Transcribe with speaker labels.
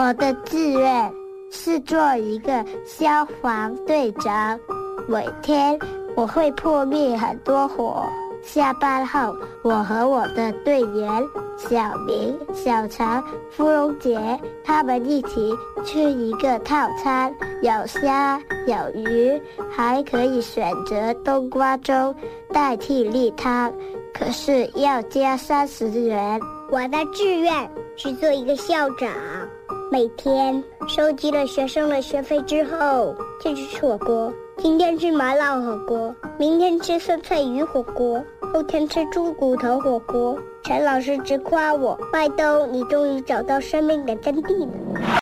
Speaker 1: 我的志愿是做一个消防队长，每天我会扑灭很多火。下班后，我和我的队员小明、小常、芙蓉姐他们一起吃一个套餐，有虾有鱼，还可以选择冬瓜粥代替例汤，可是要加30元。
Speaker 2: 我的志愿是做一个校长，每天收集了学生的学费之后就去吃火锅。今天吃麻辣火锅，明天吃酸菜鱼火锅，后天吃猪骨头火锅。陈老师直夸我，麦兜，你终于找到生命的真谛了。